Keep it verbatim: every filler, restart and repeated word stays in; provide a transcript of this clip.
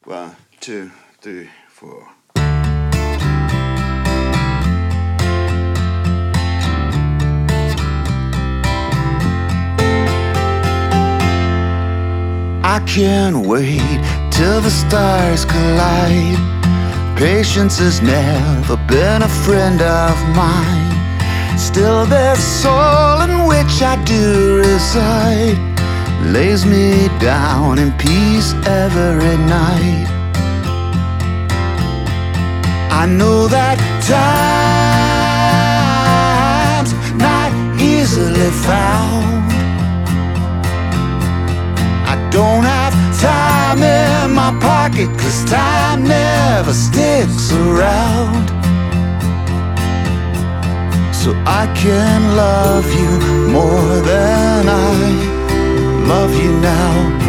One, two, three, four. I can't wait till the stars collide. Patience has never been a friend of mine. Still this soul in which I do reside lays me down in peace every night. I know that time's not easily found. I don't have time in my pocket, 'cause time never sticks around. So I can love you more than I love you now.